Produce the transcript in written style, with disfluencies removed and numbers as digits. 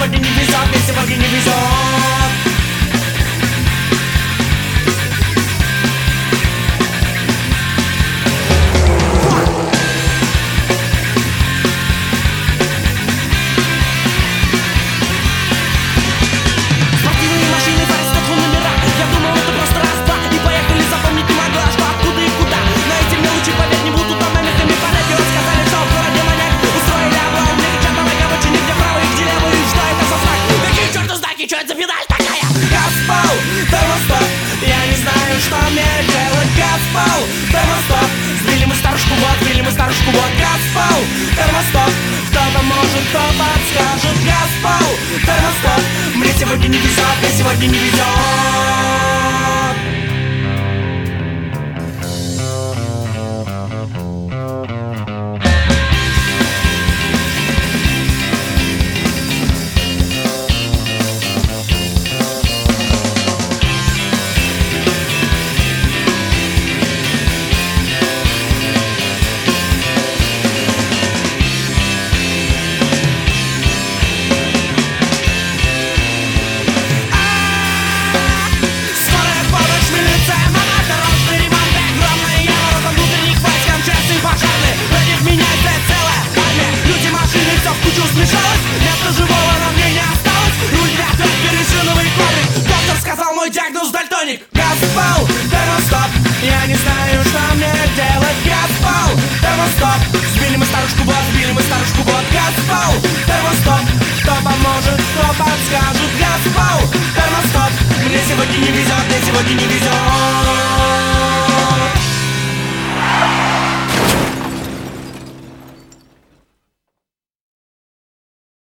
сегодня не везет, мне сегодня не везет. Термостоп, сбили мы старушку, вот, сбили мы старушку, вот, Газпол, термостоп, кто поможет, кто подскажет, Газпол, термостоп, мне сегодня не везет, мне сегодня не везет. Газпол, термостоп, я не знаю, что мне делать. Газпол, термостоп, сбили мы старушку, вот, сбили мы старушку, вот, Газпол, термостоп, кто поможет, кто подскажет, Газпол, термостоп, мне сегодня не везет, мне сегодня не везет.